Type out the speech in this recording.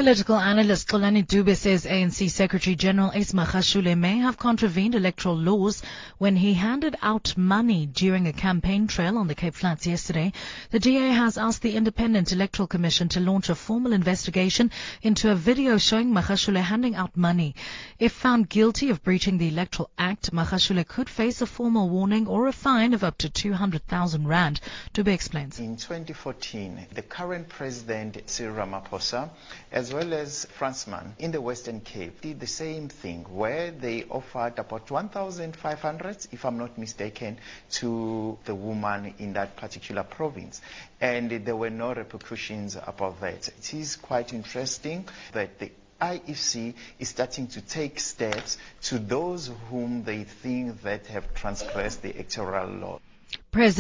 Political analyst Xolani Dube says ANC Secretary General Ace Magashule may have contravened electoral laws when he handed out money during a campaign trail on the Cape Flats yesterday. The DA has asked the Independent Electoral Commission to launch a formal investigation into a video showing Magashule handing out money. If found guilty of breaching the Electoral Act, Magashule could face a formal warning or a fine of up to 200,000 rand. Dube explains. In 2014, the current president, Cyril Ramaphosa, as well as Fransman in the Western Cape, did the same thing where they offered about 1,500, if I'm not mistaken, to the woman in that particular province. And there were no repercussions about that. It is quite interesting that the IEC is starting to take steps to those whom they think that have transgressed the electoral law.